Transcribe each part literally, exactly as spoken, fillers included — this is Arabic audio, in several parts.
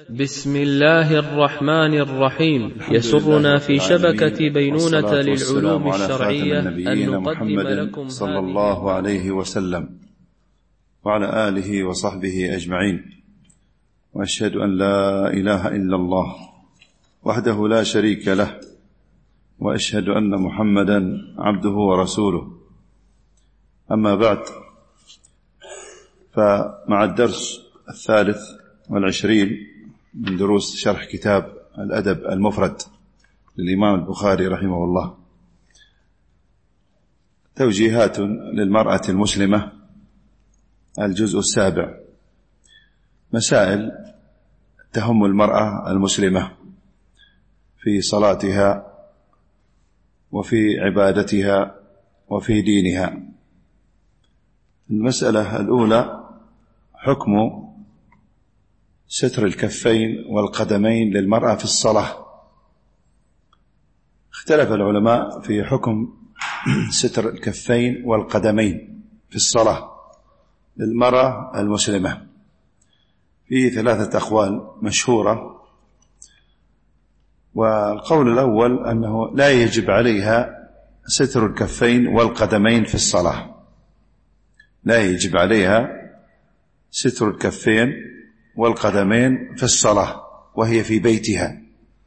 بسم الله الرحمن الرحيم. يسرنا في شبكة بينونة للعلوم الشرعية أن نقدم لكم صلى الله عليه وسلم وعلى آله وصحبه أجمعين، وأشهد أن لا إله إلا الله وحده لا شريك له، وأشهد أن محمدا عبده ورسوله. أما بعد، فمع الدرس الثالث والعشرين من دروس شرح كتاب الأدب المفرد للإمام البخاري رحمه الله، توجيهات للمرأة المسلمة، الجزء السابع، مسائل تهم المرأة المسلمة في صلاتها وفي عبادتها وفي دينها. المسألة الأولى: حكم ستر الكفين والقدمين للمرأة في الصلاة. اختلف العلماء في حكم ستر الكفين والقدمين في الصلاة للمرأة المسلمة، في ثلاثة أقوال مشهورة. والقول الأول أنه لا يجب عليها ستر الكفين والقدمين في الصلاة، لا يجب عليها ستر الكفين والقدمين في الصلاة وهي في بيتها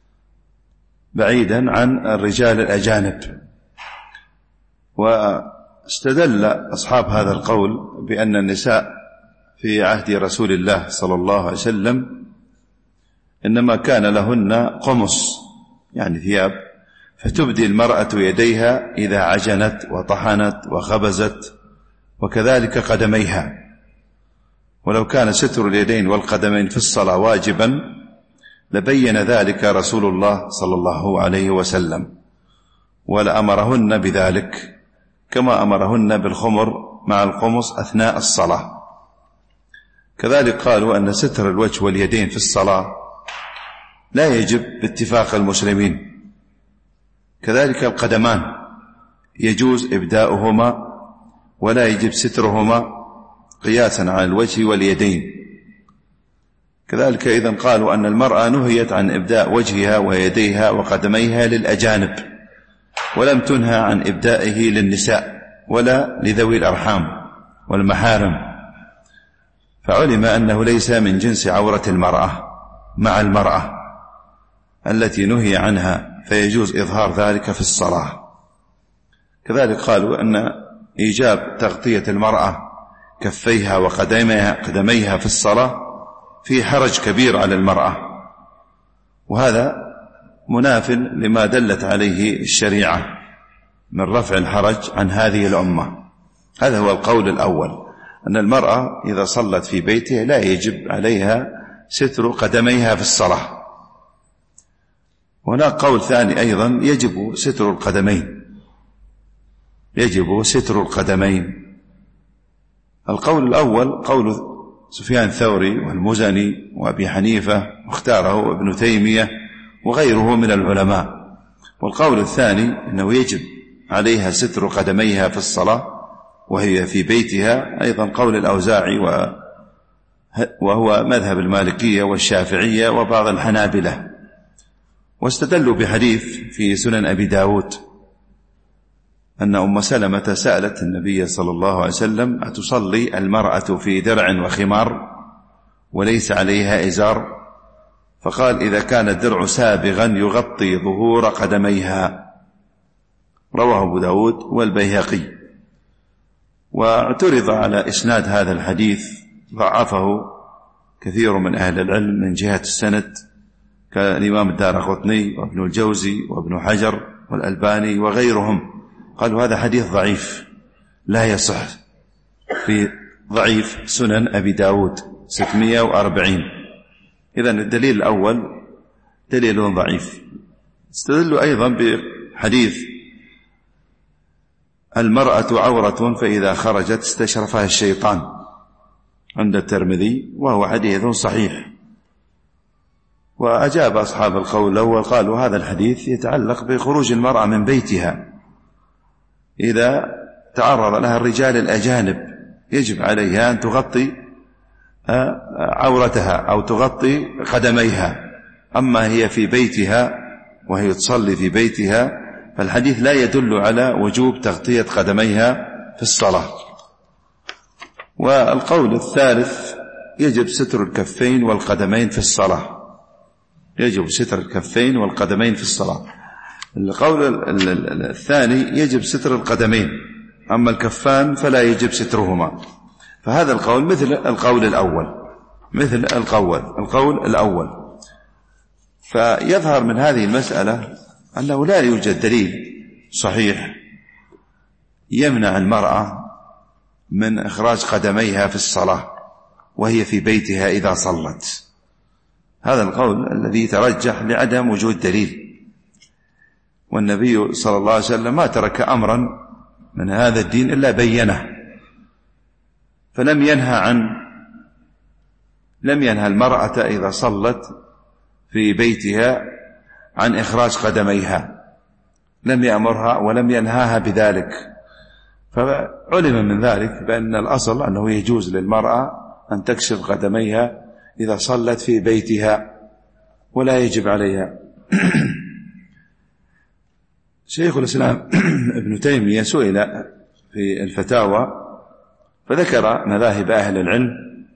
بعيدا عن الرجال الأجانب. واستدل أصحاب هذا القول بأن النساء في عهد رسول الله صلى الله عليه وسلم إنما كان لهن قمص، يعني ثياب، فتبدي المرأة يديها إذا عجنت وطحنت وخبزت، وكذلك قدميها. ولو كان ستر اليدين والقدمين في الصلاة واجبا لبين ذلك رسول الله صلى الله عليه وسلم، ولأمرهن بذلك كما أمرهن بالخمر مع القمص أثناء الصلاة. كذلك قالوا أن ستر الوجه واليدين في الصلاة لا يجب باتفاق المسلمين. كذلك القدمان يجوز إبداؤهما ولا يجب سترهما قياسا على الوجه واليدين. كذلك إذن قالوا أن المرأة نهيت عن إبداء وجهها ويديها وقدميها للأجانب، ولم تنهى عن إبدائه للنساء ولا لذوي الأرحام والمحارم، فعلم أنه ليس من جنس عورة المرأة مع المرأة التي نهي عنها، فيجوز إظهار ذلك في الصلاة. كذلك قالوا أن إيجاب تغطية المرأة كفيها وقدميها قدميها في الصلاة في حرج كبير على المرأة، وهذا مناف لما دلت عليه الشريعة من رفع الحرج عن هذه الأمة. هذا هو القول الأول، أن المرأة إذا صلت في بيتها لا يجب عليها ستر قدميها في الصلاة. هناك قول ثاني أيضا: يجب ستر القدمين، يجب ستر القدمين. القول الأول قول سفيان الثوري والمزني وأبي حنيفة، واختاره ابن تيمية وغيره من العلماء. والقول الثاني أنه يجب عليها ستر قدميها في الصلاة وهي في بيتها، أيضا قول الأوزاعي وهو مذهب المالكية والشافعية وبعض الحنابلة. واستدلوا بحديث في سنن أبي داود أن أم سلمة سألت النبي صلى الله عليه وسلم: أتصلي المرأة في درع وخمار وليس عليها إزار؟ فقال: إذا كان الدرع سابغا يغطي ظهور قدميها. رواه أبو داود والبيهقي. واعترض على إسناد هذا الحديث، ضعفه كثير من أهل العلم من جهة السند، كالإمام الدارقطني وابن الجوزي وابن حجر والألباني وغيرهم، قالوا هذا حديث ضعيف لا يصح، في ضعيف سنن أبي داود ستمائة وأربعين. إذن الدليل الأول دليل ضعيف. استدلوا أيضا بحديث: المرأة عورة فإذا خرجت استشرفها الشيطان، عند الترمذي، وهو حديث صحيح. وأجاب أصحاب القول الأول، قالوا هذا الحديث يتعلق بخروج المرأة من بيتها إذا تعرض لها الرجال الأجانب، يجب عليها أن تغطي عورتها أو تغطي قدميها. أما هي في بيتها وهي تصلي في بيتها فالحديث لا يدل على وجوب تغطية قدميها في الصلاة. والقول الثالث يجب ستر الكفين والقدمين في الصلاة، يجب ستر الكفين والقدمين في الصلاة. القول الثاني يجب ستر القدمين، أما الكفان فلا يجب سترهما. فهذا القول مثل القول الأول مثل القول القول الأول فيظهر من هذه المسألة أنه لا يوجد دليل صحيح يمنع المرأة من إخراج قدميها في الصلاة وهي في بيتها إذا صلت. هذا القول الذي ترجح لعدم وجود دليل، والنبي صلى الله عليه وسلم ما ترك أمرا من هذا الدين إلا بينه، فلم ينهى عن لم ينهى المرأة إذا صلت في بيتها عن إخراج قدميها، لم يأمرها ولم ينهاها بذلك. فعلم من ذلك بأن الأصل أنه يجوز للمرأة أن تكشف قدميها إذا صلت في بيتها ولا يجب عليها. شيخ الإسلام ابن تيمية سئل في الفتاوى فذكر مذاهب أهل العلم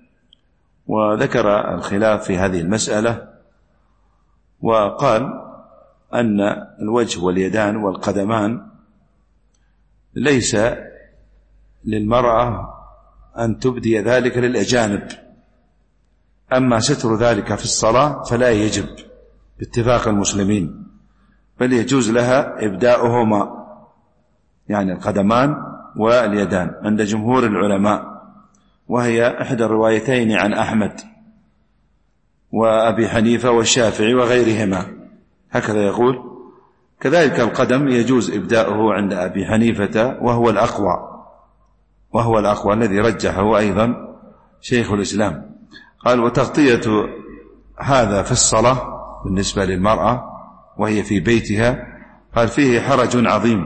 وذكر الخلاف في هذه المسألة، وقال أن الوجه واليدان والقدمان ليس للمرأة أن تبدي ذلك للأجانب، أما ستر ذلك في الصلاة فلا يجب باتفاق المسلمين، بل يجوز لها إبداؤهما، يعني القدمان واليدان عند جمهور العلماء، وهي إحدى الروايتين عن أحمد وأبي حنيفة والشافعي وغيرهما، هكذا يقول. كذلك القدم يجوز إبداؤه عند أبي حنيفة وهو الأقوى وهو الأقوى الذي رجحه أيضا شيخ الإسلام. قال وتغطية هذا في الصلاة بالنسبة للمرأة وهي في بيتها قال فيه حرج عظيم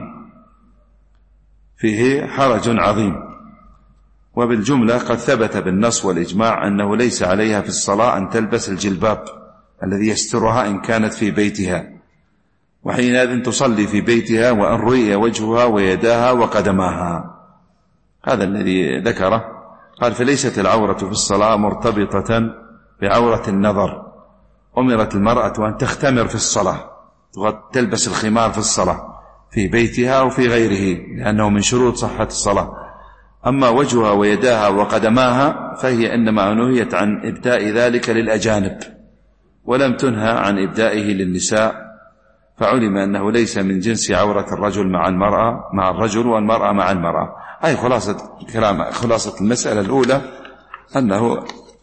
فيه حرج عظيم وبالجملة قد ثبت بالنص والإجماع أنه ليس عليها في الصلاة أن تلبس الجلباب الذي يسترها إن كانت في بيتها، وحينئذ تصلي في بيتها وأن رؤي وجهها ويداها وقدماها. هذا الذي ذكره. قال فليست العورة في الصلاة مرتبطة بعورة النظر، أمرت المرأة أن تختمر في الصلاة، تلبس الخمار في الصلاة في بيتها أو في غيره لأنه من شروط صحة الصلاة. أما وجهها ويداها وقدماها فهي إنما نهيت عن إبداء ذلك للأجانب ولم تنهى عن إبدائه للنساء، فعلم أنه ليس من جنس عورة الرجل مع المرأة مع الرجل والمرأة مع المرأة. أي خلاصة الكلام خلاصة المسألة الأولى أنه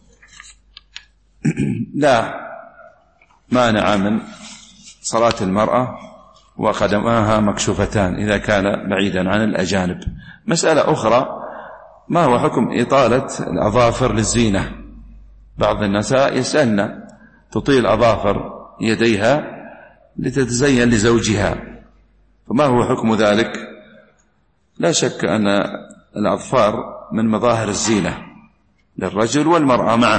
لا مانع من صلاة المرأة وقدماها مكشوفتان إذا كان بعيدا عن الأجانب. مسألة أخرى ما هو حكم إطالة الأظافر للزينة؟ بعض النساء يسألن تطيل أظافر يديها لتتزين لزوجها، فما هو حكم ذلك؟ لا شك أن الأظفار من مظاهر الزينة للرجل والمرأة معا،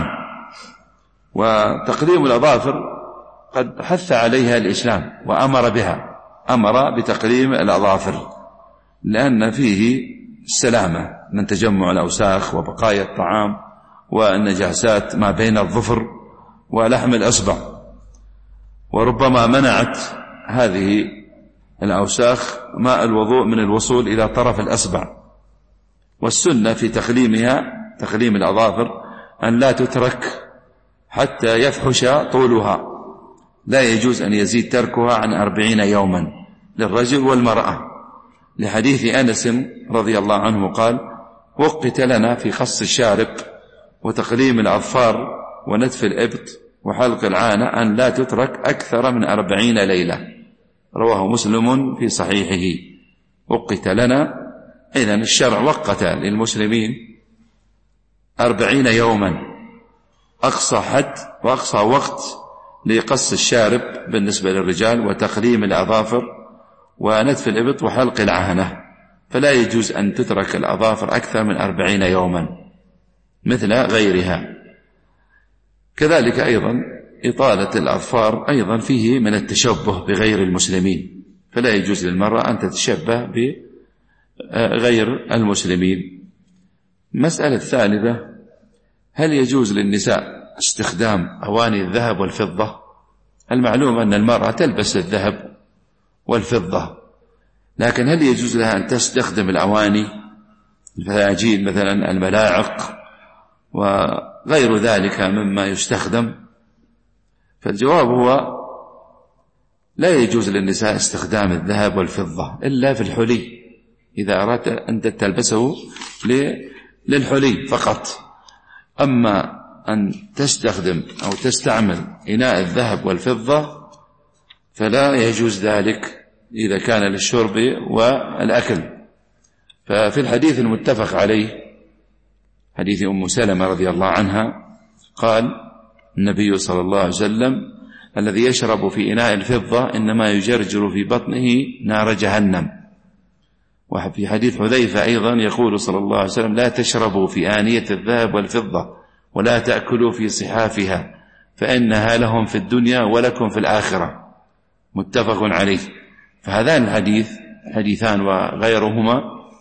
وتقليم الأظافر قد حث عليها الإسلام وأمر بها، أمر بتقليم الأظافر لأن فيه السلامة من تجمع الأوساخ وبقايا الطعام والنجاسات ما بين الظفر ولحم الأصبع، وربما منعت هذه الأوساخ ماء الوضوء من الوصول إلى طرف الأصبع. والسنة في تقليمها تقليم الأظافر أن لا تترك حتى يفحش طولها، لا يجوز أن يزيد تركها عن أربعين يوما للرجل والمرأة، لحديث أنس رضي الله عنه قال وقت لنا في خص الشارب وتقليم الأظفار ونتف الإبط وحلق العانة أن لا تترك أكثر من أربعين ليلة، رواه مسلم في صحيحه. وقت لنا إذن الشرع وقت للمسلمين أربعين يوما أقصى حد وأقصى وقت لقص الشارب بالنسبة للرجال وتقليم الأظافر ونتف الإبط وحلق العانة، فلا يجوز أن تترك الأظافر أكثر من أربعين يوما مثل غيرها. كذلك أيضا إطالة الأظفار أيضا فيه من التشبه بغير المسلمين، فلا يجوز للمرأة أن تتشبه بغير المسلمين. مسألة الثالثة: هل يجوز للنساء استخدام أواني الذهب والفضة؟ المعلوم أن المرأة تلبس الذهب والفضة، لكن هل يجوز لها أن تستخدم الأواني الفلاجين مثلا، الملاعق وغير ذلك مما يستخدم؟ فالجواب هو لا يجوز للنساء استخدام الذهب والفضة إلا في الحلي، إذا أردت أن تلبسه للحلي فقط. أما أن تستخدم أو تستعمل إناء الذهب والفضة فلا يجوز ذلك إذا كان للشرب والأكل. ففي الحديث المتفق عليه، حديث أم سلمة رضي الله عنها، قال النبي صلى الله عليه وسلم: الذي يشرب في إناء الفضة إنما يجرجر في بطنه نار جهنم. وفي حديث حذيفة أيضا يقول صلى الله عليه وسلم: لا تشربوا في آنية الذهب والفضة ولا تأكلوا في صحافها فإنها لهم في الدنيا ولكم في الآخرة. متفق عليه. فهذان الحديث حديثان وغيرهما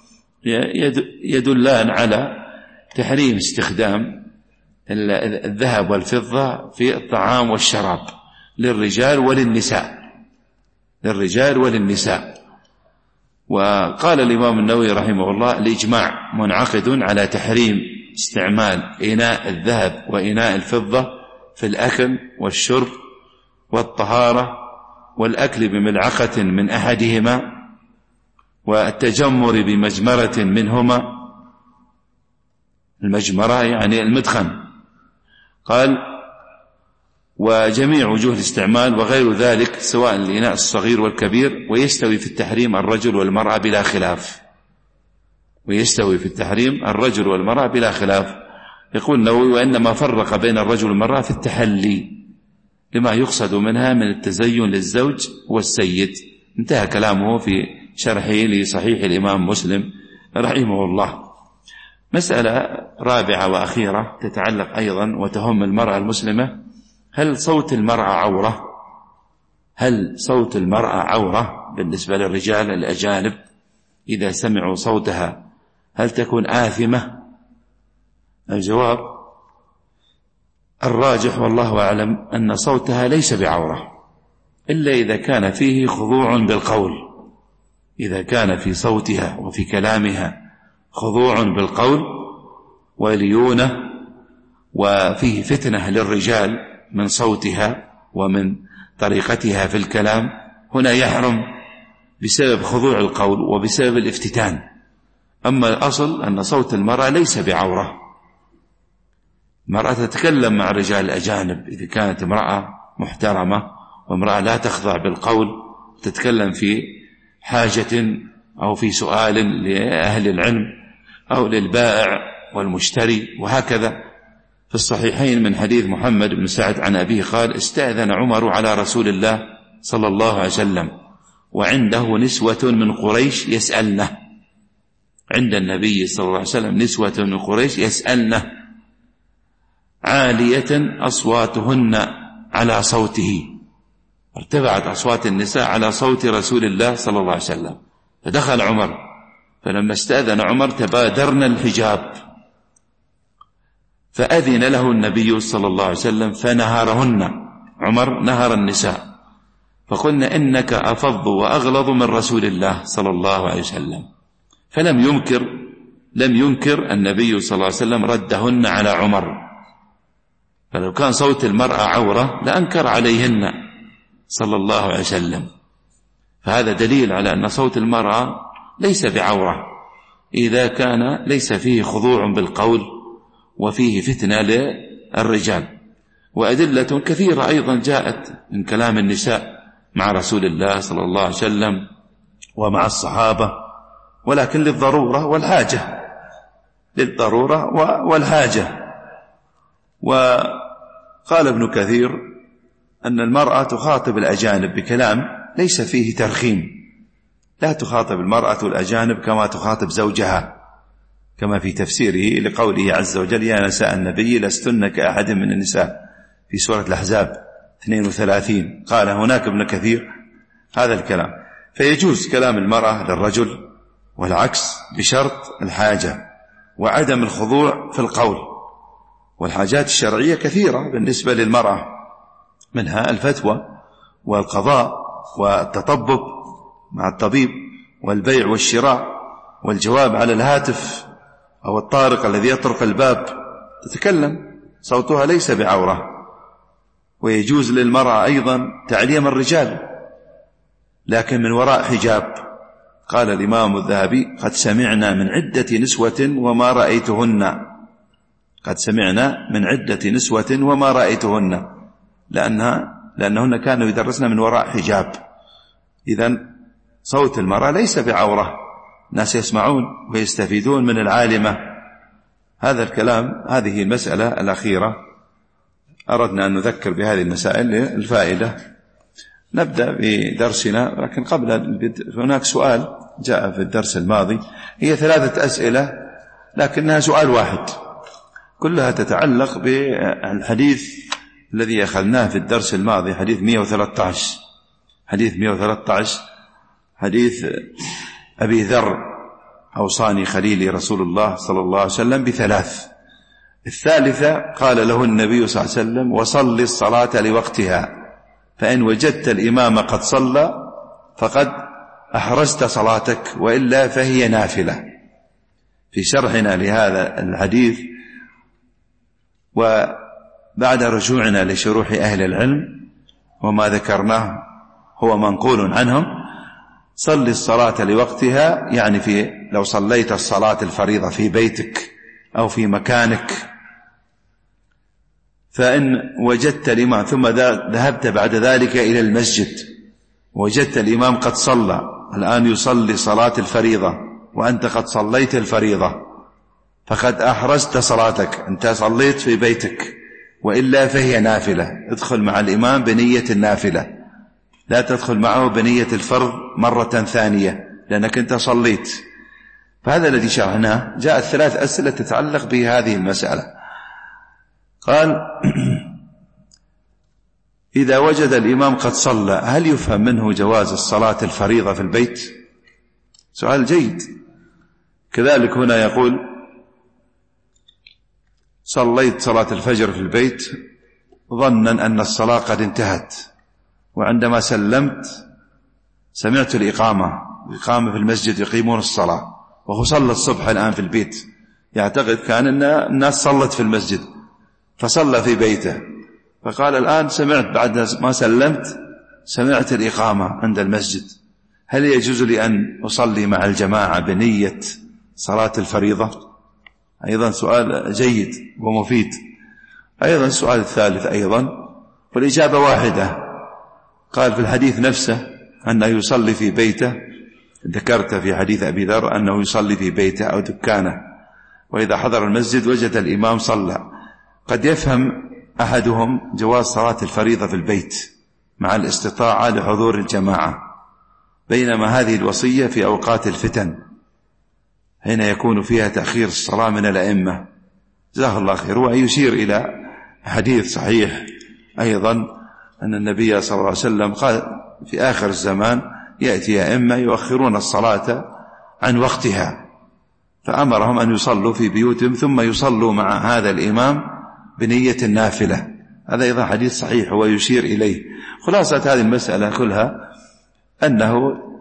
يدلان على تحريم استخدام الذهب والفضة في الطعام والشراب للرجال وللنساء للرجال وللنساء. وقال الإمام النووي رحمه الله: الإجماع منعقد على تحريم استعمال إناء الذهب وإناء الفضة في الأكل والشرب والطهارة والأكل بملعقة من أحدهما والتجمر بمجمرة منهما. المجمرة يعني المدخن. قال: وجميع وجوه الاستعمال وغير ذلك سواء الإناء الصغير والكبير، ويستوي في التحريم الرجل والمرأة بلا خلاف ويستوي في التحريم الرجل والمرأة بلا خلاف. يقول النووي: وإنما فرق بين الرجل والمرأة في التحلي لما يقصد منها من التزين للزوج والسيد. انتهى كلامه في شرحه لصحيح الإمام مسلم رحمه الله. مسألة رابعة وأخيرة تتعلق أيضا وتهم المرأة المسلمة: هل صوت المرأة عورة؟ هل صوت المرأة عورة بالنسبة للرجال الأجانب؟ إذا سمعوا صوتها هل تكون آثمة؟ الجواب: الراجح والله أعلم أن صوتها ليس بعورة، إلا إذا كان فيه خضوع بالقول. إذا كان في صوتها وفي كلامها خضوع بالقول وليونة وفيه فتنة للرجال من صوتها ومن طريقتها في الكلام، هنا يحرم بسبب خضوع القول وبسبب الافتتان. أما الأصل أن صوت المرأة ليس بعورة. المرأة تتكلم مع رجال الأجانب إذا كانت امرأة محترمة وامرأة لا تخضع بالقول، تتكلم في حاجة أو في سؤال لأهل العلم أو للبائع والمشتري وهكذا. في الصحيحين من حديث محمد بن سعد عن أبيه قال: استأذن عمر على رسول الله صلى الله عليه وسلم وعنده نسوة من قريش يسألنه. عند النبي صلى الله عليه وسلم نسوة من قريش يسألنه عالية أصواتهن على صوته. ارتفعت أصوات النساء على صوت رسول الله صلى الله عليه وسلم. فدخل عمر، فلما استأذن عمر تبادرنا الحجاب، فأذن له النبي صلى الله عليه وسلم فنهرهن. عمر نهر النساء، فقلنا: إنك أفض وأغلظ من رسول الله صلى الله عليه وسلم. فلم ينكر لم ينكر النبي صلى الله عليه وسلم ردهن على عمر. فلو كان صوت المرأة عورة لأنكر عليهن صلى الله عليه وسلم. فهذا دليل على أن صوت المرأة ليس بعورة إذا كان ليس فيه خضوع بالقول وفيه فتنة للرجال. وأدلة كثيرة أيضا جاءت من كلام النساء مع رسول الله صلى الله عليه وسلم ومع الصحابة، ولكن للضرورة والحاجة للضرورة والحاجة. وقال ابن كثير أن المرأة تخاطب الأجانب بكلام ليس فيه ترخيم. لا تخاطب المرأة الأجانب كما تخاطب زوجها، كما في تفسيره لقوله عز وجل: يا نساء النبي لستن كأحد من النساء في سورة الأحزاب اثنين وثلاثين، قال هناك ابن كثير هذا الكلام. فيجوز كلام المرأة للرجل والعكس بشرط الحاجة وعدم الخضوع في القول. والحاجات الشرعية كثيرة بالنسبة للمرأة، منها الفتوى والقضاء والتطبب مع الطبيب والبيع والشراء والجواب على الهاتف أو الطارق الذي يطرق الباب تتكلم، صوتها ليس بعورة. ويجوز للمرأة أيضا تعليم الرجال لكن من وراء حجاب. قال الإمام الذهبي قد سمعنا من عدة نسوة وما رأيتهن، قد سمعنا من عدة نسوة وما رأيتهن، لأنها لأنهن كانوا يدرسن من وراء حجاب. إذن صوت المرأة ليس بعورة، الناس يسمعون ويستفيدون من العالمة. هذا الكلام، هذه المسألة الأخيرة أردنا أن نذكر بهذه المسائل للفائدة. نبدأ بدرسنا، لكن قبل البدء هناك سؤال جاء في الدرس الماضي، هي ثلاثة أسئلة لكنها سؤال واحد، كلها تتعلق بالحديث الذي أخذناه في الدرس الماضي، حديث مئة وثلاثة عشر، حديث مئة وثلاثة عشر حديث أبي ذر: أوصاني خليلي رسول الله صلى الله عليه وسلم بثلاث. الثالثة قال له النبي صلى الله عليه وسلم: وصل الصلاة لوقتها، فإن وجدت الإمام قد صلى فقد أحرزت صلاتك وإلا فهي نافلة. في شرحنا لهذا الحديث وبعد رجوعنا لشروح أهل العلم وما ذكرناه هو منقول عنهم، صل الصلاة لوقتها يعني في لو صليت الصلاة الفريضة في بيتك أو في مكانك، فإن وجدت الإمام ثم ذهبت بعد ذلك إلى المسجد وجدت الإمام قد صلى، الآن يصلي صلاة الفريضة وأنت قد صليت الفريضة، فقد أحرزت صلاتك، أنت صليت في بيتك، وإلا فهي نافلة. ادخل مع الإمام بنية النافلة، لا تدخل معه بنية الفرض مرة ثانية لأنك أنت صليت. فهذا الذي شرحناه. جاءت ثلاث أسئلة تتعلق بهذه المسألة. قال: إذا وجد الإمام قد صلى هل يفهم منه جواز الصلاة الفريضة في البيت؟ سؤال جيد. كذلك هنا يقول: صليت صلاة الفجر في البيت ظنا أن الصلاة قد انتهت، وعندما سلمت سمعت الإقامة، الإقامة في المسجد يقيمون الصلاة، وهو صلى الصبح الآن في البيت، يعتقد كان أن الناس صلت في المسجد فصلى في بيته، فقال الآن سمعت بعد ما سلمت سمعت الإقامة عند المسجد، هل يجوز لي أن أصلي مع الجماعة بنية صلاة الفريضة؟ أيضا سؤال جيد ومفيد. أيضا السؤال الثالث أيضا والإجابة واحدة. قال في الحديث نفسه أنه يصلي في بيته، ذكرت في حديث أبي ذر أنه يصلي في بيته أو دكانه، وإذا حضر المسجد وجد الإمام صلى. قد يفهم أحدهم جواز صلاة الفريضة في البيت مع الاستطاعة لحضور الجماعة، بينما هذه الوصية في أوقات الفتن حين يكون فيها تأخير الصلاة من الأئمة جزاه الله خير. ويشير إلى حديث صحيح أيضا أن النبي صلى الله عليه وسلم قال في آخر الزمان يأتي أئمة يؤخرون الصلاة عن وقتها، فأمرهم أن يصلوا في بيوتهم ثم يصلوا مع هذا الإمام بنية النافلة. هذا أيضا حديث صحيح ويشير إليه. خلاصة هذه المسألة كلها أنه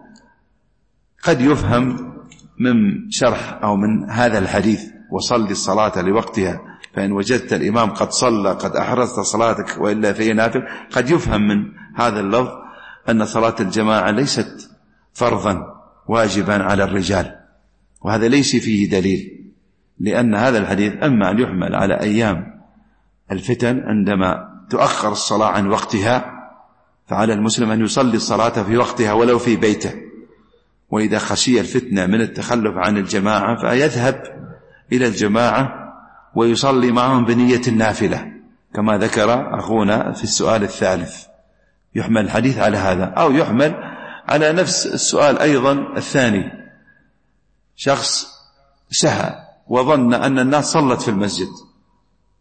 قد يفهم من شرح أو من هذا الحديث وصل الصلاة لوقتها فإن وجدت الإمام قد صلى قد أحرزت صلاتك وإلا فهي نافل، قد يفهم من هذا اللفظ أن صلاة الجماعة ليست فرضا واجبا على الرجال، وهذا ليس فيه دليل، لأن هذا الحديث أما أن يحمل على أيام الفتن عندما تؤخر الصلاة عن وقتها، فعلى المسلم أن يصلي الصلاة في وقتها ولو في بيته، وإذا خشي الفتنة من التخلف عن الجماعة فيذهب إلى الجماعة ويصلي معهم بنية النافلة كما ذكر أخونا في السؤال الثالث. يحمل الحديث على هذا، أو يحمل على نفس السؤال أيضا الثاني، شخص سهى وظن أن الناس صلت في المسجد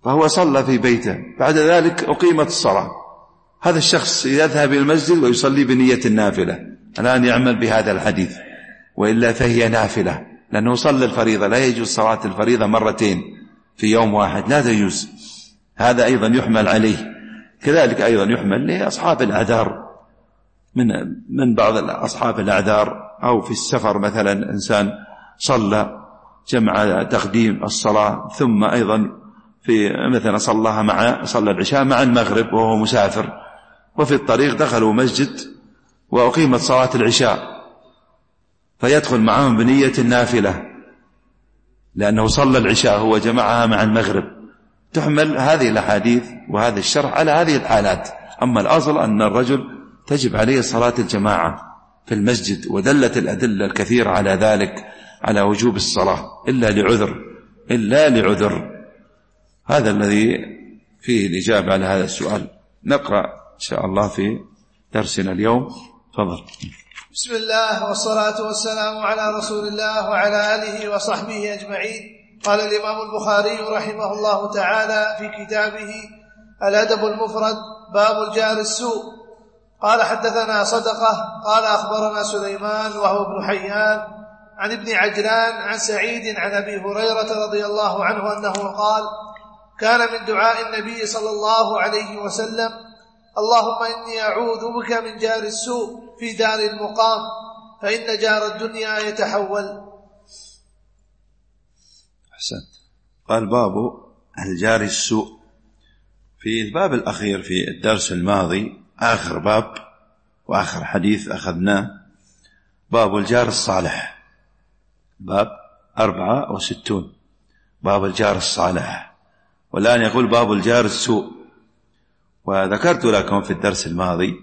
فهو صلى في بيته، بعد ذلك أقيمت الصلاة، هذا الشخص يذهب إلى المسجد ويصلي بنية النافلة، الآن يعمل بهذا الحديث، وإلا فهي نافلة، لأنه صلى الفريضة. لا يجوز صلاة الفريضة مرتين في يوم واحد، لا تجوز. هذا أيضا يحمل عليه. كذلك أيضا يحمل لأصحاب الأعذار، من من بعض أصحاب الأعذار، أو في السفر مثلا إنسان صلى جمع تقديم الصلاة، ثم أيضا في مثلا صلىها مع صلى العشاء مع المغرب وهو مسافر، وفي الطريق دخلوا مسجد وأقيمت صلاة العشاء، فيدخل معهم بنية النافلة لأنه صلى العشاء هو جمعها مع المغرب. تحمل هذه الأحاديث وهذا الشرح على هذه الحالات. أما الأصل أن الرجل تجب عليه صلاة الجماعة في المسجد، ودلت الأدلة الكثير على ذلك، على وجوب الصلاة إلا لعذر إلا لعذر. هذا الذي فيه الإجابة على هذا السؤال. نقرأ إن شاء الله في درسنا اليوم. تفضل. بسم الله والصلاة والسلام على رسول الله وعلى آله وصحبه أجمعين. قال الإمام البخاري رحمه الله تعالى في كتابه الأدب المفرد باب الجار السوء. قال حدثنا صدقة قال أخبرنا سليمان وهو ابن حيان عن ابن عجلان عن سعيد عن أبي هريرة رضي الله عنه أنه قال: كان من دعاء النبي صلى الله عليه وسلم: اللهم إني أعوذ بك من جار السوء في دار المقام، فإن جار الدنيا يتحول. أحسنت. قال باب الجار السوء. في الباب الأخير في الدرس الماضي آخر باب وآخر حديث أخذناه باب الجار الصالح، باب أربعة وستون، باب الجار الصالح، والآن يقول باب الجار السوء. وذكرت لكم في الدرس الماضي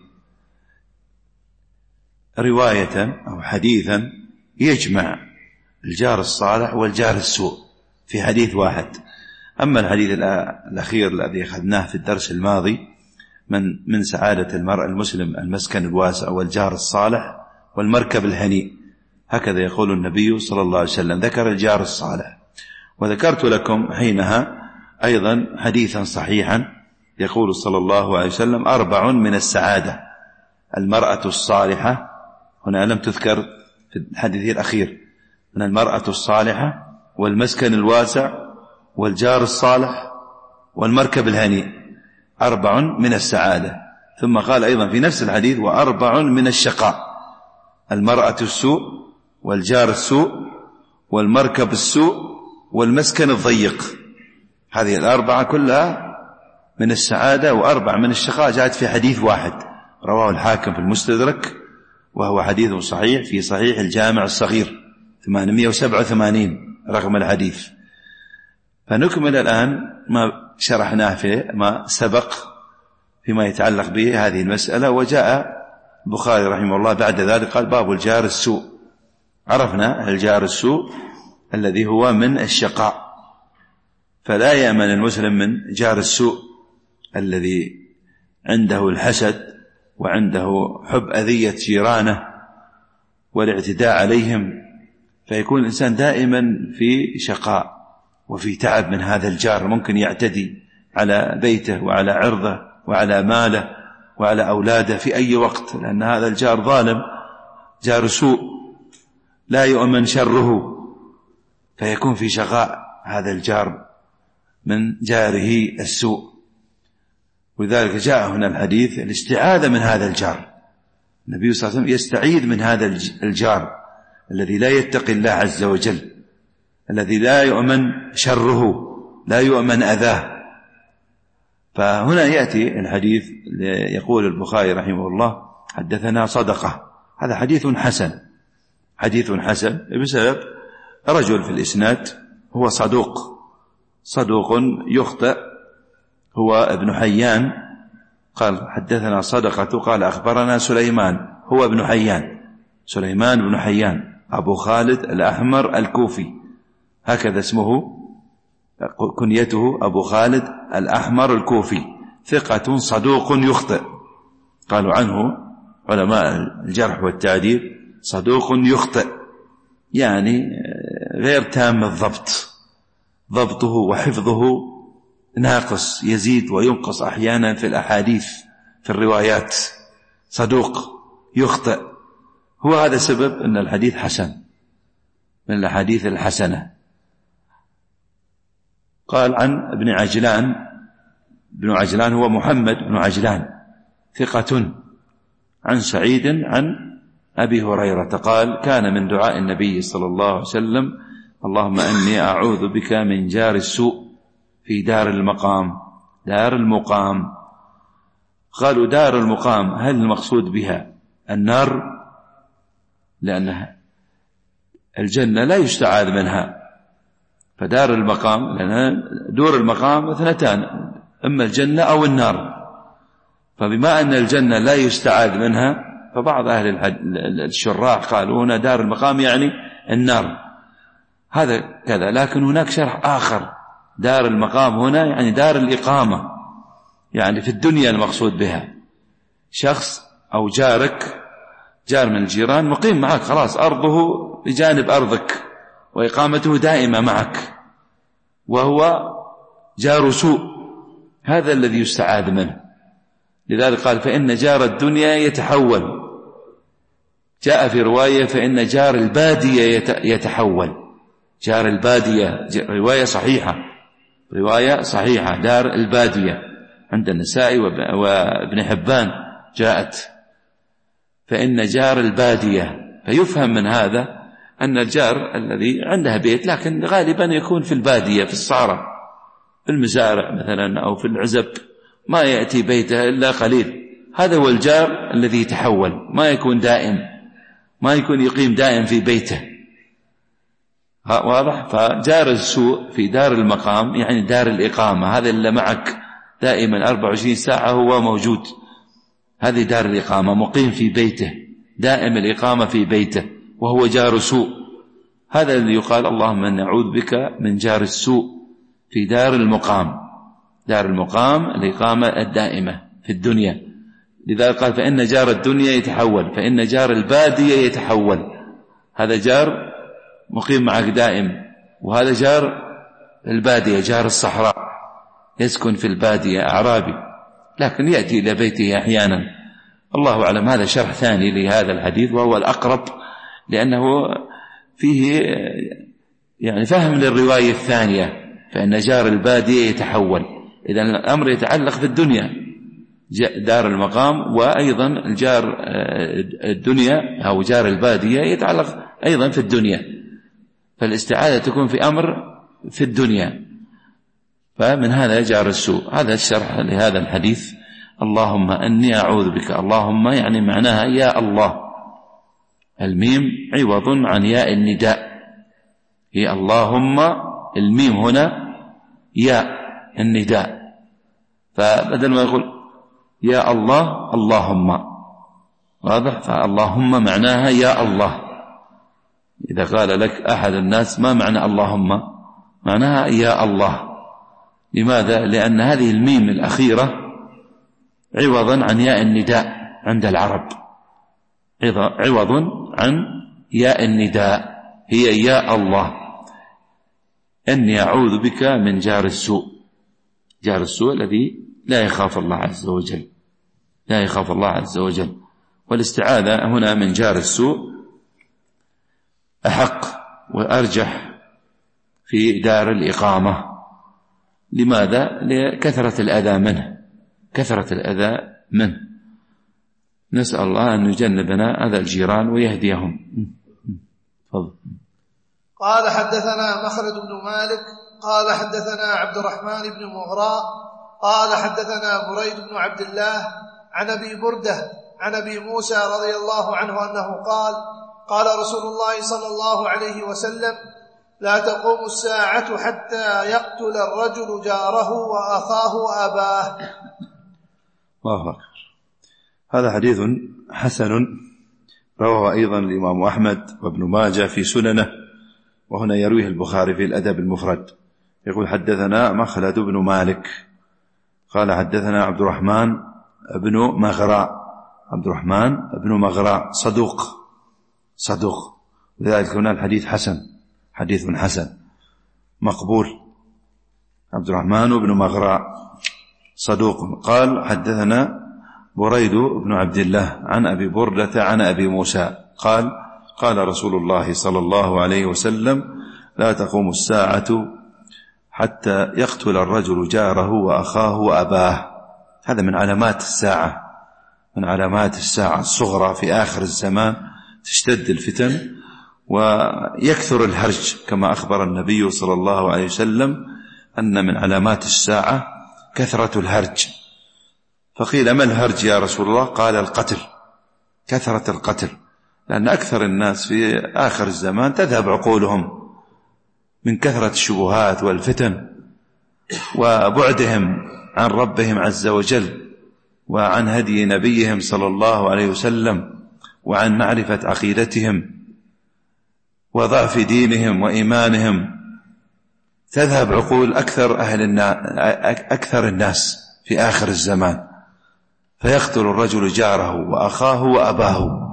رواية أو حديثا يجمع الجار الصالح والجار السوء في حديث واحد. أما الحديث الأخير الذي أخذناه في الدرس الماضي من من سعادة المرء المسلم المسكن الواسع والجار الصالح والمركب الهنيء، هكذا يقول النبي صلى الله عليه وسلم. ذكر الجار الصالح، وذكرت لكم حينها أيضا حديثا صحيحا يقول صلى الله عليه وسلم: أربع من السعادة: المرأة الصالحة، هنا لم تذكر في الحديث الأخير، من المرأة الصالحة والمسكن الواسع والجار الصالح والمركب الهنيء، أربع من السعادة. ثم قال أيضا في نفس الحديث: وأربع من الشقاء: المرأة السوء والجار السوء والمركب السوء والمسكن الضيق. هذه الأربعة كلها من السعادة، وأربع من الشقاء جاءت في حديث واحد رواه الحاكم في المستدرك، وهو حديث صحيح في صحيح الجامع الصغير ثمانمائة وسبعة وثمانين رقم الحديث. فنكمل الآن ما شرحناه في ما سبق فيما يتعلق به هذه المسألة. وجاء البخاري رحمه الله بعد ذلك قال: باب الجار السوء. عرفنا الجار السوء الذي هو من الشقاء، فلا يأمن المسلم من جار السوء الذي عنده الحسد وعنده حب أذية جيرانه والاعتداء عليهم، فيكون الإنسان دائما في شقاء وفي تعب من هذا الجار. ممكن يعتدي على بيته وعلى عرضه وعلى ماله وعلى أولاده في أي وقت، لأن هذا الجار ظالم، جار سوء لا يؤمن شره، فيكون في شقاء هذا الجار من جاره السوء. ولذلك جاء هنا الحديث الاستعاذة من هذا الجار. النبي صلى الله عليه وسلم يستعيذ من هذا الجار الذي لا يتقي الله عز وجل، الذي لا يؤمن شره، لا يؤمن أذاه. فهنا يأتي الحديث يقول البخاري رحمه الله: حدثنا صدقة. هذا حديث حسن، حديث حسن بسبب رجل في الإسناد هو صدوق، صدوق يخطئ، هو ابن حيان. قال: حدثنا صدقة قال أخبرنا سليمان، هو ابن حيان، سليمان بن حيان أبو خالد الأحمر الكوفي، هكذا اسمه، كنيته أبو خالد الأحمر الكوفي، ثقة صدوق يخطئ. قالوا عنه علماء الجرح والتعديل: صدوق يخطئ، يعني غير تام الضبط، ضبطه وحفظه ناقص، يزيد وينقص أحيانا في الأحاديث في الروايات، صدوق يخطئ. هو هذا سبب أن الحديث حسن، من الأحاديث الحسنة. قال عن ابن عجلان، ابن عجلان هو محمد بن عجلان ثقة، عن سعيد عن أبي هريرة قال كان من دعاء النبي صلى الله عليه وسلم اللهم أني أعوذ بك من جار السوء في دار المقام. دار المقام، قالوا دار المقام هل المقصود بها النار؟ لأنها الجنة لا يستعاذ منها، فدار المقام لأن دور المقام اثنتان، إما الجنة أو النار، فبما أن الجنة لا يستعاذ منها فبعض أهل الشراح قالوا هنا دار المقام يعني النار، هذا كذا. لكن هناك شرح آخر، دار المقام هنا يعني دار الإقامة، يعني في الدنيا المقصود بها. شخص أو جارك، جار من الجيران مقيم معك، خلاص أرضه بجانب أرضك وإقامته دائمة معك، وهو جار سوء، هذا الذي يستعاذ منه. لذلك قال فإن جار الدنيا يتحول. جاء في رواية فإن جار البادية يتحول. جار البادية رواية صحيحة، رواية صحيحة، دار البادية عند النسائي وابن حبان جاءت، فإن جار البادية. فيفهم من هذا أن الجار الذي عنده بيت لكن غالبا يكون في البادية، في الصحراء، في المزارع مثلا أو في العزب، ما يأتي بيته إلا قليل، هذا هو الجار الذي يتحول، ما يكون دائم، ما يكون يقيم دائم في بيته. واضح؟ فجار السوء في دار المقام يعني دار الإقامة، هذا اللي معك دائما أربع وعشرين ساعة هو موجود، هذه دار الإقامة، مقيم في بيته، دائم الإقامة في بيته، وهو جار سوء. هذا الذي يقال اللهم نعوذ بك من جار السوء في دار المقام. دار المقام الإقامة الدائمة في الدنيا. لذلك قال فإن جار الدنيا يتحول، فإن جار البادية يتحول، هذا جار مقيم معك دائم، وهذا جار البادية، جار الصحراء، يسكن في البادية، أعرابي، لكن يأتي إلى بيته أحيانا. الله أعلم. هذا شرح ثاني لهذا الحديث وهو الأقرب، لأنه فيه يعني فهم للرواية الثانية، فإن جار البادية يتحول، إذن الأمر يتعلق في الدنيا، دار المقام، وأيضا الجار الدنيا أو جار البادية يتعلق أيضا في الدنيا، فالاستعاذة تكون في أمر في الدنيا. فمن هذا جار السوء. هذا الشرح لهذا الحديث اللهم أني أعوذ بك. اللهم يعني معناها يا الله، الميم عوض عن ياء النداء، هي اللهم، الميم هنا ياء النداء، فبدل ما يقول يا الله اللهم، واضح؟ فاللهم معناها يا الله. إذا قال لك أحد الناس ما معنى اللهم، معناها يا الله. لماذا؟ لأن هذه الميم الأخيرة عوضا عن ياء النداء عند العرب، عوض عن ياء النداء، هي يا الله. أني أعوذ بك من جار السوء. جار السوء الذي لا يخاف الله عز وجل، لا يخاف الله عز وجل. والاستعاذة هنا من جار السوء أحق وأرجح في دار الإقامة. لماذا؟ لكثرة الأذى منه، كثرة الأذى منه. نسأل الله أن يجنبنا أذى الجيران ويهديهم. فضل. قال حدثنا مخلد بن مالك قال حدثنا عبد الرحمن بن مغراء قال حدثنا بريد بن عبد الله عن أبي بردة عن أبي موسى رضي الله عنه أنه قال قال رسول الله صلى الله عليه وسلم لا تقوم الساعة حتى يقتل الرجل جاره وأخاه وأباه. الله أكبر. هذا حديث حسن رواه أيضا الإمام أحمد وابن ماجه في سننه، وهنا يرويه البخاري في الأدب المفرد. يقول حدثنا مخلد بن مالك قال حدثنا عبد الرحمن بن مغراء. عبد الرحمن بن مغراء صدوق، صدوق، لذلك هنا الحديث حسن، حديث حسن مقبول. عبد الرحمن بن مغراء صدوق. قال حدثنا بريد بن عبد الله عن أبي بردة عن أبي موسى قال قال رسول الله صلى الله عليه وسلم لا تقوم الساعة حتى يقتل الرجل جاره وأخاه وأباه. هذا من علامات الساعة، من علامات الساعة الصغرى في آخر الزمان. تشتد الفتن ويكثر الهرج، كما أخبر النبي صلى الله عليه وسلم أن من علامات الساعة كثرة الهرج. فقيل ما الهرج يا رسول الله؟ قال القتل، كثرة القتل، لأن أكثر الناس في آخر الزمان تذهب عقولهم من كثرة الشبهات والفتن وبعدهم عن ربهم عز وجل وعن هدي نبيهم صلى الله عليه وسلم وعن معرفة عقيدتهم وضعف دينهم وإيمانهم. تذهب عقول أكثر أهل الناس أكثر الناس في آخر الزمان، فيقتل الرجل جاره وأخاه وأباه،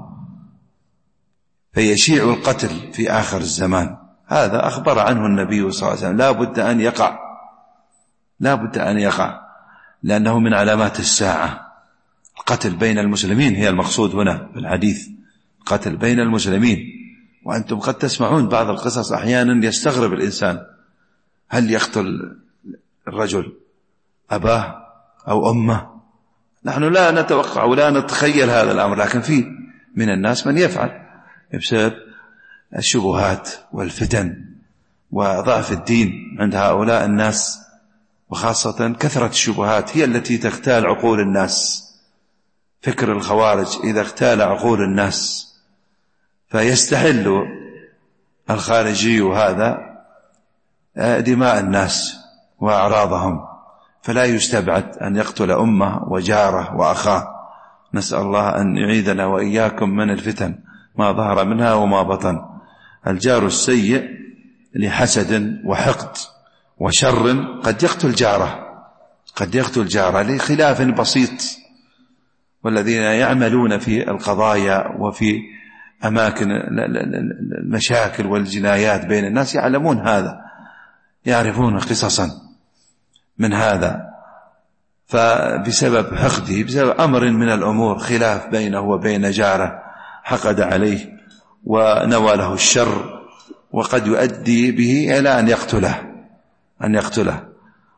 فيشيع القتل في آخر الزمان. هذا أخبر عنه النبي صلى الله عليه وسلم، لا بد أن يقع، لا بد أن يقع، لأنه من علامات الساعة. القتل بين المسلمين هي المقصود هنا في الحديث، قتل بين المسلمين. وأنتم قد تسمعون بعض القصص أحيانا يستغرب الإنسان، هل يقتل الرجل أباه أو أمه؟ نحن لا نتوقع ولا نتخيل هذا الأمر، لكن في من الناس من يفعل بسبب الشبهات والفتن وضعف الدين عند هؤلاء الناس، وخاصة كثرة الشبهات هي التي تغتال عقول الناس. فكر الخوارج إذا اغتال عقول الناس فيستحل الخارجي هذا دماء الناس وأعراضهم، فلا يستبعد أن يقتل أمه وجاره وأخاه. نسأل الله أن يعيدنا وإياكم من الفتن ما ظهر منها وما بطن. الجار السيء لحسد وحقد وشر قد يقتل جاره، قد يقتل جاره لخلاف بسيط. والذين يعملون في القضايا وفي أماكن المشاكل والجنايات بين الناس يعلمون هذا، يعرفون قصصا من هذا. فبسبب حقده، بسبب أمر من الأمور، خلاف بينه وبين جاره، حقد عليه ونوى له الشر، وقد يؤدي به إلى أن يقتله أن يقتله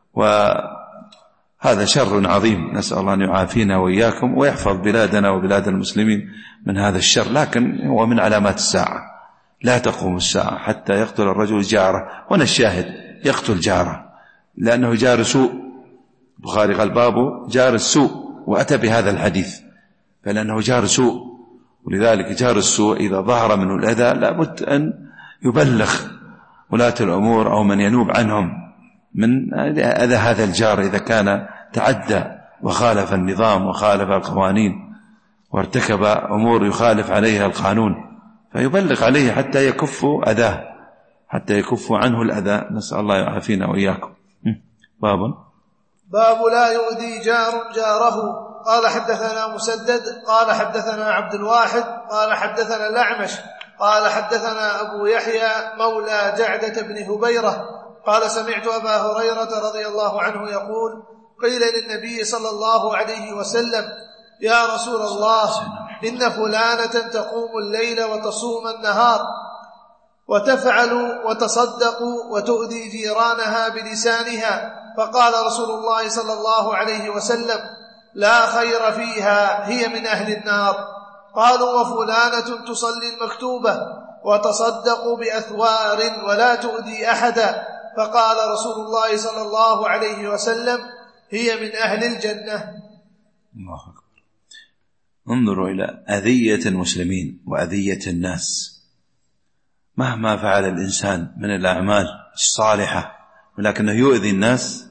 وهذا شر عظيم. نسأل الله أن يعافينا وإياكم ويحفظ بلادنا وبلاد المسلمين من هذا الشر. لكن هو من علامات الساعة، لا تقوم الساعة حتى يقتل الرجل جاره. هنا الشاهد يقتل جاره لأنه جار سوء. البخاري قال باب جار السوء وأتى بهذا الحديث، فلأنه جار سوء. ولذلك جار السوء إذا ظهر منه الأذى لابد أن يبلغ ولاة الأمور أو من ينوب عنهم من أذى هذا الجار إذا كان تعدى وخالف النظام وخالف القوانين وارتكب أمور يخالف عليها القانون، فيبلغ عليه حتى يكفوا أذاه، حتى يكفوا عنه الأذى. نسأل الله يعافينا وإياكم. باب باب لا يؤذي جار جاره. قال حدثنا مسدد قال حدثنا عبد الواحد قال حدثنا الأعمش قال حدثنا أبو يحيى مولى جعدة بن هبيرة قال سمعت أبا هريرة رضي الله عنه يقول قيل للنبي صلى الله عليه وسلم يا رسول الله إن فلانة تقوم الليل وتصوم النهار وتفعل وتصدق وتؤذي جيرانها بلسانها، فقال رسول الله صلى الله عليه وسلم لا خير فيها هي من أهل النار. قالوا وفلانة تصلي المكتوبة وتصدق بأثوار ولا تؤذي أحدا، فقال رسول الله صلى الله عليه وسلم هي من أهل الجنة. الله أكبر. انظروا إلى أذية المسلمين وأذية الناس. مهما فعل الإنسان من الأعمال الصالحة ولكنه يؤذي الناس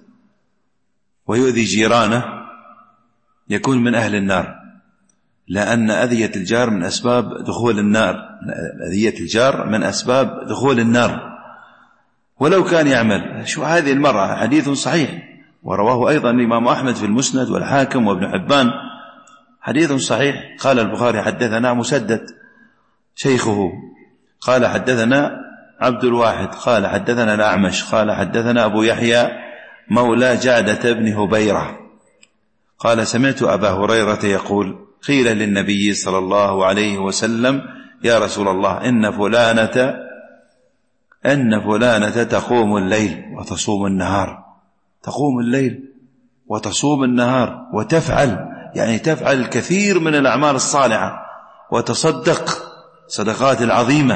ويؤذي جيرانه يكون من أهل النار، لأن أذية الجار من أسباب دخول النار. أذية الجار من أسباب دخول النار ولو كان يعمل. شو هذه المرأة؟ حديث صحيح ورواه أيضا الإمام أحمد في المسند والحاكم وابن حبان، حديث صحيح. قال البخاري حدثنا مسدد شيخه قال حدثنا عبد الواحد قال حدثنا الأعمش قال حدثنا أبو يحيى مولى جعدة بن هبيرة قال سمعت أبا هريرة يقول قيل للنبي صلى الله عليه وسلم يا رسول الله إن فلانة أن فلانة تقوم الليل وتصوم النهار، تقوم الليل وتصوم النهار وتفعل يعني تفعل الكثير من الأعمال الصالحة وتصدق صدقات العظيمة.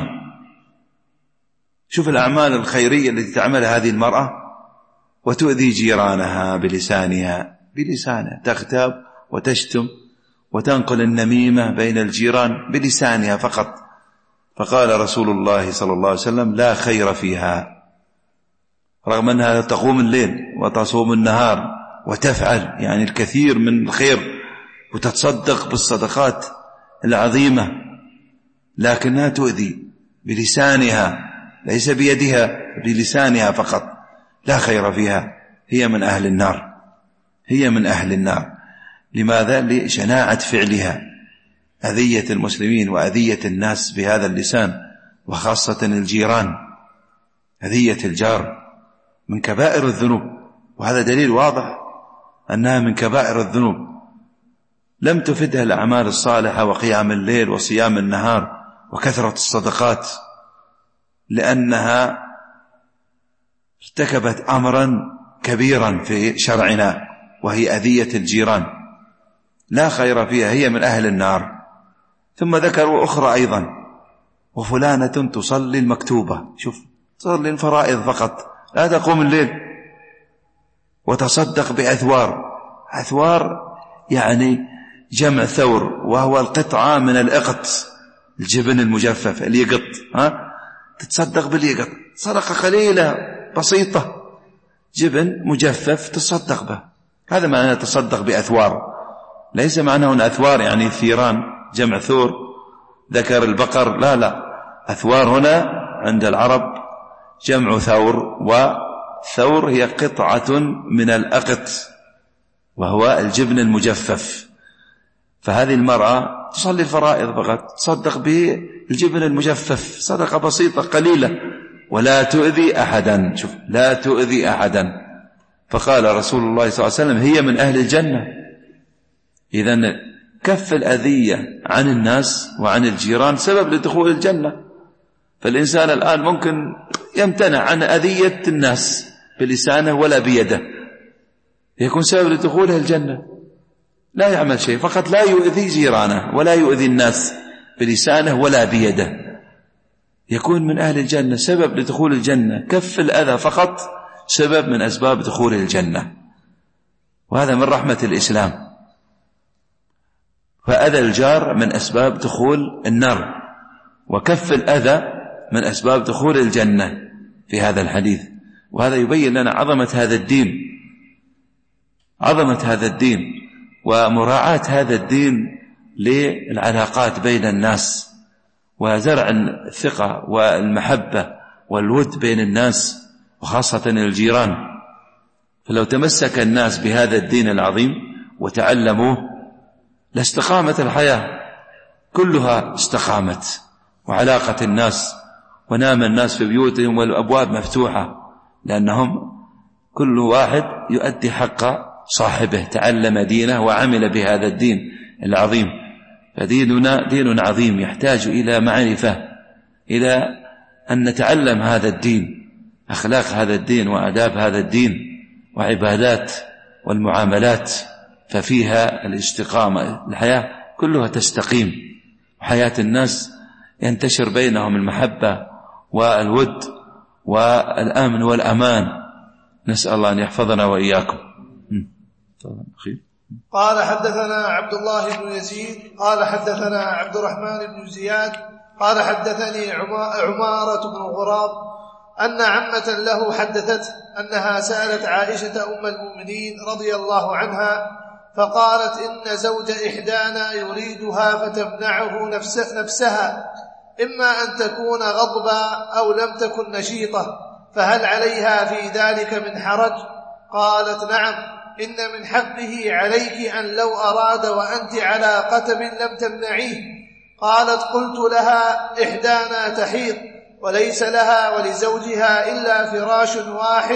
شوف الأعمال الخيرية التي تعملها هذه المرأة، وتؤذي جيرانها بلسانها بلسانها تغتاب وتشتم وتنقل النميمة بين الجيران بلسانها فقط. فقال رسول الله صلى الله عليه وسلم لا خير فيها، رغم أنها تقوم الليل وتصوم النهار وتفعل يعني الكثير من الخير وتتصدق بالصدقات العظيمة، لكنها تؤذي بلسانها ليس بيدها، بلسانها فقط، لا خير فيها، هي من أهل النار، هي من أهل النار. لماذا؟ لشناعة فعلها، أذية المسلمين وأذية الناس بهذا اللسان، وخاصة الجيران، أذية الجار من كبائر الذنوب، وهذا دليل واضح أنها من كبائر الذنوب. لم تفدها الأعمال الصالحة وقيام الليل وصيام النهار وكثرة الصدقات، لأنها ارتكبت أمرا كبيرا في شرعنا وهي أذية الجيران، لا خير فيها، هي من أهل النار. ثم ذكروا أخرى أيضا، وفلانة تصلي المكتوبة، شوف تصلي الفرائض فقط لا تقوم الليل، وتصدق بأثوار، أثوار يعني جمع ثور، وهو القطعة من الإقط، الجبن المجفف اليقط، ها تتصدق باليقط، صدقة قليلة بسيطة، جبن مجفف تصدق به، هذا معناه تصدق بأثوار، ليس معناه أن أثوار يعني ثيران جمع ثور ذكر البقر، لا لا، أثوار هنا عند العرب جمع ثور، وثور هي قطعة من الأقط وهو الجبن المجفف. فهذه المرأة تصلي الفرائض فقط، تصدق بالجبن المجفف، صدقة بسيطة قليلة، ولا تؤذي أحدا، شوف لا تؤذي أحدا. فقال رسول الله صلى الله عليه وسلم هي من أهل الجنة. إذن كف الأذية عن الناس وعن الجيران سبب لدخول الجنة. فالإنسان الآن ممكن يمتنع عن أذية الناس بلسانه ولا بيده، يكون سبب لدخوله الجنة، لا يعمل شيء، فقط لا يؤذي جيرانه ولا يؤذي الناس بلسانه ولا بيده، يكون من أهل الجنة، سبب لدخول الجنة. كف الأذى فقط سبب من أسباب دخول الجنة، وهذا من رحمة الإسلام. فأذى الجار من أسباب دخول النار، وكف الأذى من أسباب دخول الجنة في هذا الحديث. وهذا يبين لنا عظمة هذا الدين، عظمة هذا الدين ومراعاة هذا الدين للعلاقات بين الناس، وزرع الثقة والمحبة والود بين الناس وخاصة الجيران. فلو تمسك الناس بهذا الدين العظيم وتعلموه لاستقامت الحياة كلها، استقامت وعلاقة الناس، ونام الناس في بيوتهم والأبواب مفتوحة، لأنهم كل واحد يؤدي حق صاحبه، تعلم دينه وعمل بهذا الدين العظيم. فديننا دين عظيم يحتاج إلى معرفة، إلى أن نتعلم هذا الدين، أخلاق هذا الدين وآداب هذا الدين وعبادات والمعاملات، ففيها الاستقامة، الحياة كلها تستقيم، وحياة الناس ينتشر بينهم المحبة والود والأمن والأمان. نسأل الله أن يحفظنا وإياكم. قال حدثنا عبد الله بن يزيد قال حدثنا عبد الرحمن بن زياد قال حدثني عمارة بن غراب أن عمة له حدثته أنها سألت عائشة أم المؤمنين رضي الله عنها فقالت إن زوج إحدانا يريدها فتمنعه نفس نفسها، إما أن تكون غضبا أو لم تكن نشيطة، فهل عليها في ذلك من حرج؟ قالت نعم، إن من حقه عليك أن لو أراد وأنت على قتب لم تمنعيه. قالت قلت لها إحدانا تحيض وليس لها ولزوجها إلا فراش واحد،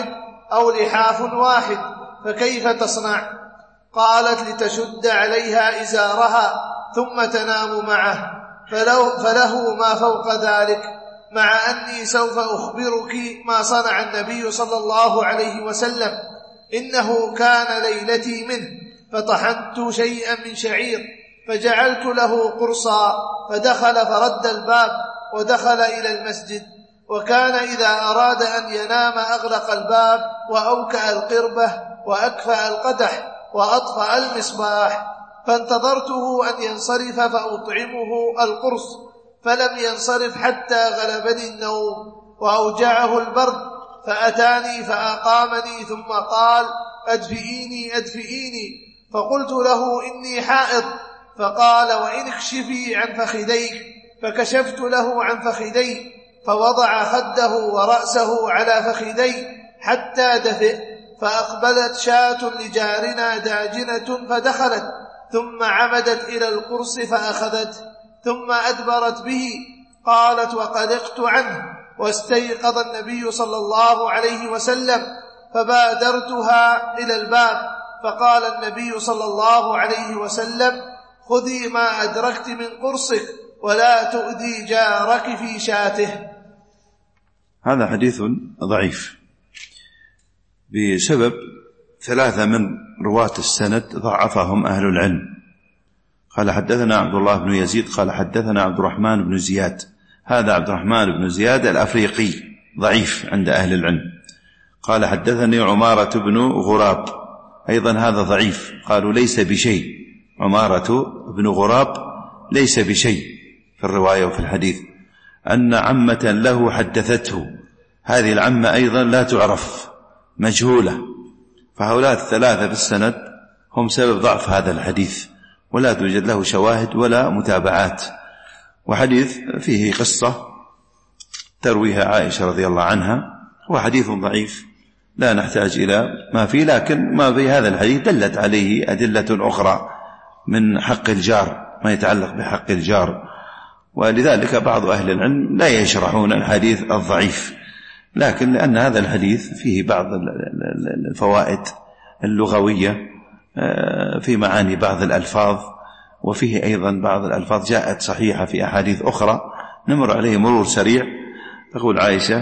أو لحاف واحد، فكيف تصنع؟ قالت: لتشد عليها إزارها ثم تنام معه، فله, فله ما فوق ذلك، مع أني سوف أخبرك ما صنع النبي صلى الله عليه وسلم. إنه كان ليلتي منه، فطحنت شيئا من شعير فجعلت له قرصا، فدخل فرد الباب ودخل إلى المسجد، وكان إذا أراد أن ينام أغلق الباب وأوكأ القربة وأكفأ القدح وأطفأ المصباح، فانتظرته أن ينصرف فأطعمه القرص، فلم ينصرف حتى غلبني النوم وأوجعه البرد، فأتاني فأقامني ثم قال: أدفئيني أدفئيني. فقلت له: إني حائض. فقال: وإن اكشفي عن فخذيك. فكشفت له عن فخذي، فوضع خده ورأسه على فخذي حتى دفئ، فأقبلت شاة لجارنا داجنة فدخلت، ثم عمدت إلى القرص فأخذته، ثم أدبرت به. قالت: وقلقت عنه، واستيقظ النبي صلى الله عليه وسلم، فبادرتها إلى الباب، فقال النبي صلى الله عليه وسلم: خذي ما أدركت من قرصك، ولا تؤذي جارك في شاته. هذا حديث ضعيف بسبب ثلاثة من رواة السند ضعفهم أهل العلم. قال: حدثنا عبد الله بن يزيد قال حدثنا عبد الرحمن بن زياد. هذا عبد الرحمن بن زياد الأفريقي ضعيف عند أهل العلم. قال: حدثني عمارة بن غراب، أيضا هذا ضعيف، قالوا ليس بشيء. عمارة بن غراب ليس بشيء في الرواية وفي الحديث. أن عمة له حدثته، هذه العمة أيضا لا تعرف، مجهولة. فهؤلاء الثلاثة في السند هم سبب ضعف هذا الحديث، ولا توجد له شواهد ولا متابعات. وحديث فيه قصة ترويها عائشة رضي الله عنها، هو حديث ضعيف لا نحتاج إلى ما فيه، لكن ما في هذا الحديث دلت عليه أدلة أخرى من حق الجار، ما يتعلق بحق الجار. ولذلك بعض أهل العلم لا يشرحون الحديث الضعيف، لكن لأن هذا الحديث فيه بعض الفوائد اللغوية في معاني بعض الألفاظ، وفيه أيضا بعض الألفاظ جاءت صحيحة في أحاديث أخرى، نمر عليه مرور سريع. تقول عائشة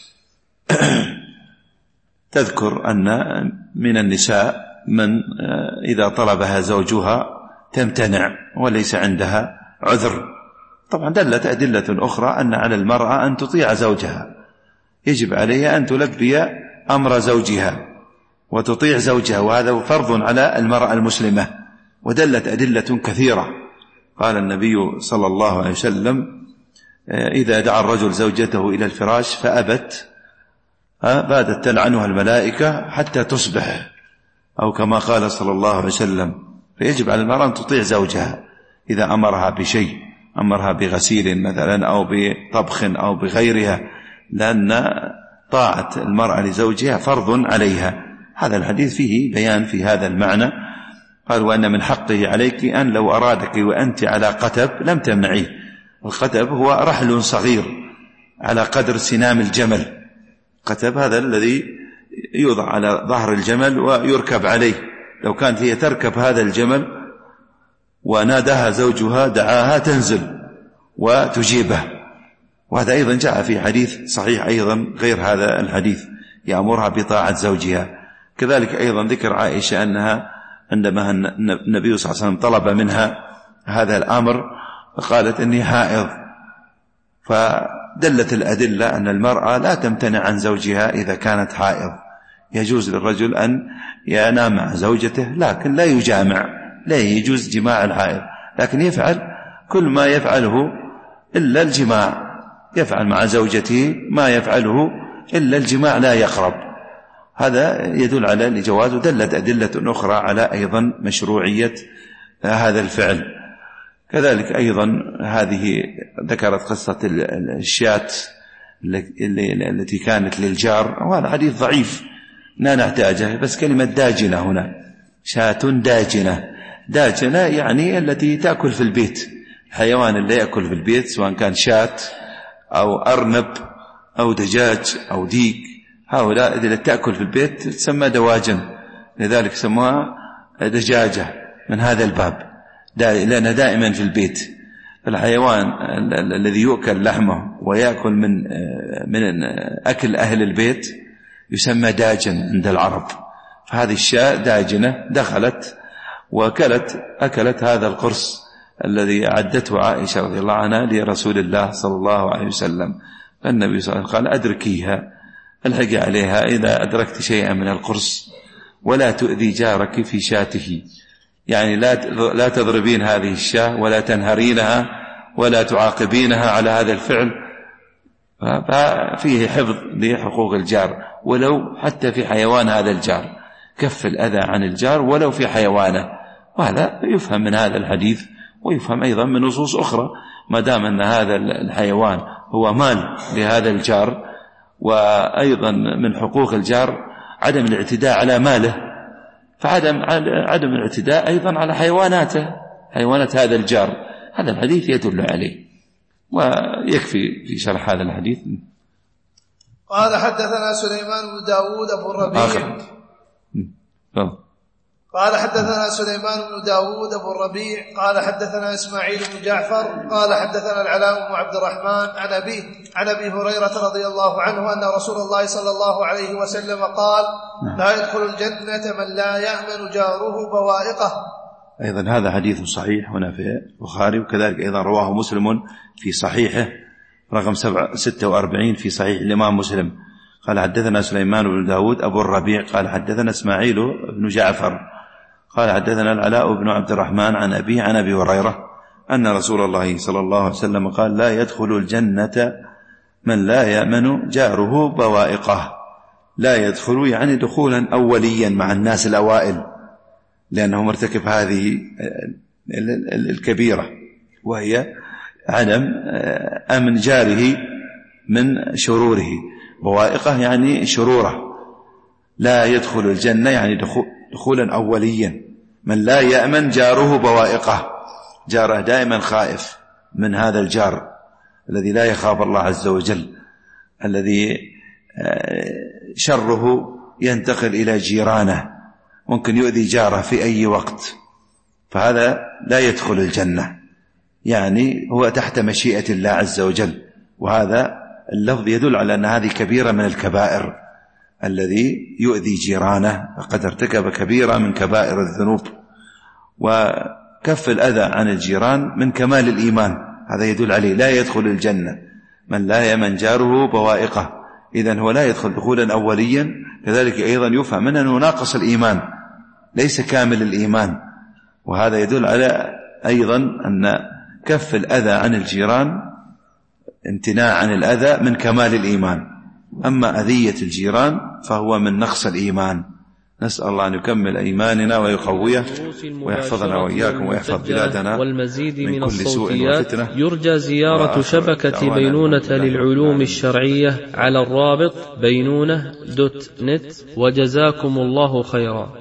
تذكر أن من النساء من إذا طلبها زوجها تمتنع وليس عندها عذر. طبعا دلت أدلة أخرى أن على المرأة أن تطيع زوجها، يجب عليها أن تلبي أمر زوجها وتطيع زوجها، وهذا فرض على المرأة المسلمة. ودلت أدلة كثيرة. قال النبي صلى الله عليه وسلم: إذا دعا الرجل زوجته إلى الفراش فأبت بادت تلعنها الملائكة حتى تصبح، أو كما قال صلى الله عليه وسلم. فيجب على المرأة أن تطيع زوجها إذا أمرها بشيء، أمرها بغسيل مثلا أو بطبخ أو بغيرها، لأن طاعة المرأة لزوجها فرض عليها. هذا الحديث فيه بيان في هذا المعنى. قال: وأن من حقه عليك أن لو أرادك وأنت على قتب لم تمنعيه. القتب هو رحل صغير على قدر سنام الجمل. قتب هذا الذي يوضع على ظهر الجمل ويركب عليه. لو كانت هي تركب هذا الجمل وناداها زوجها دعاها تنزل وتجيبه. وهذا أيضا جاء في حديث صحيح أيضا غير هذا الحديث يأمرها بطاعة زوجها. كذلك أيضا ذكر عائشة أنها عندما النبي صلى الله عليه وسلم طلب منها هذا الأمر قالت: إني حائض. فدلت الأدلة أن المرأة لا تمتنع عن زوجها إذا كانت حائض. يجوز للرجل أن ينام مع زوجته لكن لا يجامع، لا يجوز جماع الحائض، لكن يفعل كل ما يفعله إلا الجماع، يفعل مع زوجته ما يفعله إلا الجماع، لا يقرب. هذا يدل على الجواز. ودلت أدلة أخرى على أيضا مشروعية هذا الفعل. كذلك أيضا هذه ذكرت قصة الشاة التي كانت للجار، وهذا حديث ضعيف لا نحتاجه، بس كلمة داجنة هنا، شاة داجنة. داجنة يعني التي تأكل في البيت، الحيوان اللي يأكل في البيت سواء كان شاة أو أرنب أو دجاج أو ديك، هؤلاء إذا تأكل في البيت تسمى دواجن، لذلك سموها دجاجة من هذا الباب، لأنها دائما في البيت. الحيوان الذي يؤكل لحمه ويأكل من من أكل أهل البيت يسمى داجن عند العرب. فهذه الشاة داجنة دخلت وأكلت أكلت هذا القرص الذي أعدته عائشة رضي الله عنها لرسول الله صلى الله عليه وسلم. فالنبي صلى الله عليه وسلم قال أدركيها، الحقي عليها إذا أدركت شيئا من القرص، ولا تؤذي جارك في شاته، يعني لا لا تضربين هذه الشاة ولا تنهرينها ولا تعاقبينها على هذا الفعل. ففيه حفظ لحقوق الجار، ولو حتى في حيوان هذا الجار، كف الأذى عن الجار ولو في حيوانه. وهذا يفهم من هذا الحديث، ويفهم أيضا من نصوص أخرى، ما دام أن هذا الحيوان هو مال لهذا الجار. وأيضا من حقوق الجار عدم الاعتداء على ماله، فعدم عدم الاعتداء أيضا على حيواناته، حيوانات هذا الجار. هذا الحديث يدل عليه، ويكفي في شرح هذا الحديث. قال حدثنا سليمان بن داود أبو الربيع آخر. قال حدثنا سليمان بن داود أبو الربيع قال حدثنا إسماعيل بن جعفر قال حدثنا العلاء بن عبد الرحمن عن أبيه عن أبي هريرة رضي الله عنه أن رسول الله صلى الله عليه وسلم قال لا يدخل الجنة من لا يأمن جاره بوائقه. أيضا هذا حديث صحيح هنا في البخاري، وكذلك أيضا رواه مسلم في صحيحه رقم ستة وأربعين في صحيح الإمام مسلم. قال حدثنا سليمان بن داود أبو الربيع قال حدثنا إسماعيل بن جعفر قال حدثنا العلاء بن عبد الرحمن عن أبيه عن أبي هريرة أن رسول الله صلى الله عليه وسلم قال لا يدخل الجنة من لا يأمن جاره بوائقه. لا يدخل يعني دخولا أوليا مع الناس الأوائل، لأنه مرتكب هذه الكبيرة، وهي عدم أمن جاره من شروره. بوائقه يعني شروره. لا يدخل الجنة يعني دخولا أوليا من لا يأمن جاره بوائقه، جاره دائما خائف من هذا الجار الذي لا يخاف الله عز وجل، الذي شره ينتقل إلى جيرانه، ممكن يؤذي جاره في أي وقت، فهذا لا يدخل الجنة، يعني هو تحت مشيئة الله عز وجل. وهذا اللفظ يدل على أن هذه كبيرة من الكبائر، الذي يؤذي جيرانه فقد ارتكب كبيرة من كبائر الذنوب. وكف الأذى عن الجيران من كمال الإيمان، هذا يدل عليه لا يدخل الجنة من لا يأمن جاره بوائقه. إذن هو لا يدخل دخولا أوليا، كذلك أيضا يفهم من أنه ناقص الإيمان ليس كامل الإيمان. وهذا يدل على أيضا أن كف الأذى عن الجيران امتناع عن الأذى من كمال الإيمان، أما أذية الجيران فهو من نقص الإيمان. نسأل الله أن يكمل إيماننا ويقويه ويحفظنا وإياكم ويحفظ بلادنا والمزيد من من كل سوء وفتنة. يرجى زيارة شبكة بينونة للعلوم الشرعية على الرابط بينونة دوت نت. وجزاكم الله خيرا.